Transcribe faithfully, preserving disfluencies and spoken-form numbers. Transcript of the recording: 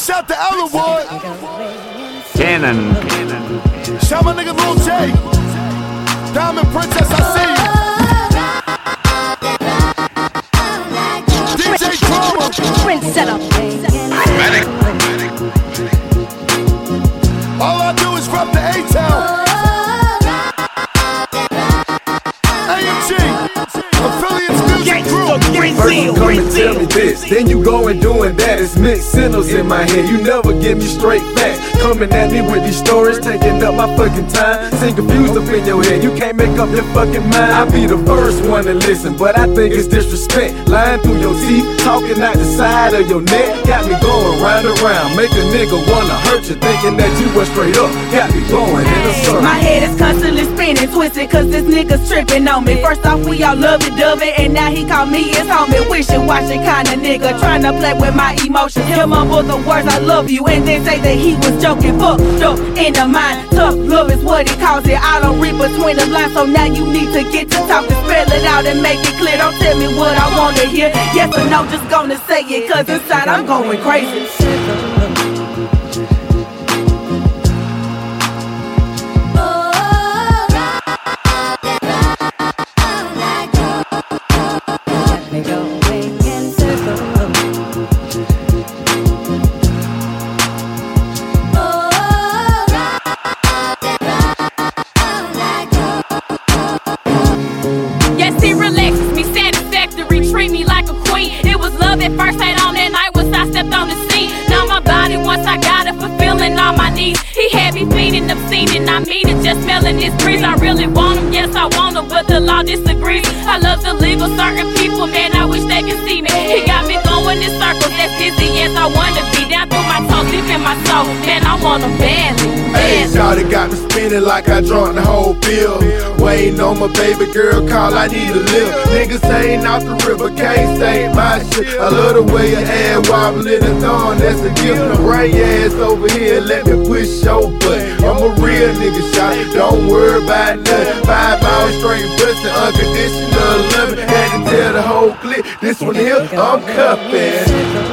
out to Ellenwood. Cannon. Cannon. Shout my nigga Lil J. Diamond Princess, I see you. D J Drama. Prince set up. All I do is rep the A-Town. A M G. Affiliates Music Group. First you come and tell me this, then you go and doing that. It's mixed signals in my head, you never give me straight facts. Coming at me with these stories, taking up my fucking time. Seem confused up in your head, you can't make up your fucking mind. I be the first one to listen, but I think it's disrespect. Lying through your teeth, talking out the side of your neck. Got me going round and round, make a nigga wanna hurt you, thinking that you was straight up. Got me going in a circle. My head is constantly spinning, twisted, cause this nigga's tripping on me. First off, we all love it, dove it, and now he call me his homie. Wishing, watching kinda nigga, trying to play with my emotions. He'll mumble the words I love you, and then say that he was joking. Fucked up in the mind, tough love is what he calls it. I don't read between the lines, so now you need to get to talking. Spell it out and make it clear, don't tell me what I wanna hear. Yes or no, just gonna say it, cause inside I'm going crazy. Treat me like a queen. It was love at first sight on that night once I stepped on the scene. Now my body, once I got it, fulfilling all my needs. He had me feeding, obscene, and I mean it, just smelling this breeze. I really want him, yes I want him, but the law disagrees. I love to live with certain people, man, I wish they could see me. He got me going in circles, that's dizzy, yes I wanna be. Down through my toes, deep in my soul, man, I want him badly. Hey, shawty got me spinning like I drunk the whole bill. Waiting on my baby girl call, I need a lift. Niggas ain't out the river, can't say my shit. I love the way your ass wobbling and thorn, that's a gift. Bring your ass over here, let me push your butt. I'm a real nigga, shawty, don't worry about nothing. Five hours straight bustin', unconditional loving. Had to tell the whole clique, this one here, I'm cuffin'.